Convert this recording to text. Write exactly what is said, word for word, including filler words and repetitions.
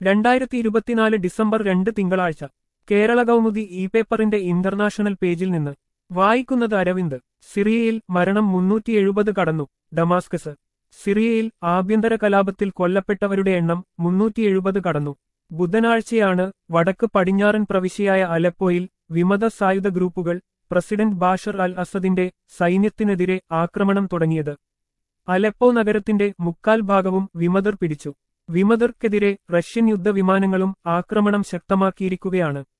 രണ്ടായിരത്തി ഇരുപത്തിനാല് ഡിസംബർ രണ്ട് തിങ്കളാഴ്ച കേരള കൗമുദി ഇ പേപ്പറിന്റെ ഇന്റർനാഷണൽ പേജിൽ നിന്ന് വായിക്കുന്നത് അരവിന്ദ്. സിറിയയിൽ മരണം മുന്നൂറ്റി എഴുപത് കടന്നു. ഡമാസ്കസ്. സിറിയയിൽ ആഭ്യന്തര കലാപത്തിൽ കൊല്ലപ്പെട്ടവരുടെ എണ്ണം മുന്നൂറ്റി എഴുപത് കടന്നു. ബുധനാഴ്ചയാണ് വടക്ക് പടിഞ്ഞാറൻ പ്രവിശ്യയായ അലപ്പോയിൽ വിമത സായുധ ഗ്രൂപ്പുകൾ പ്രസിഡന്റ് ബാഷർ അൽ അസദിന്റെ സൈന്യത്തിനെതിരെ ആക്രമണം തുടങ്ങിയത്. അലപ്പോ നഗരത്തിന്റെ മുക്കാൽ ഭാഗവും വിമതർ പിടിച്ചു. വിമതർക്കെതിരെ റഷ്യൻ യുദ്ധവിമാനങ്ങളും ആക്രമണം ശക്തമാക്കിയിരിക്കുകയാണ്.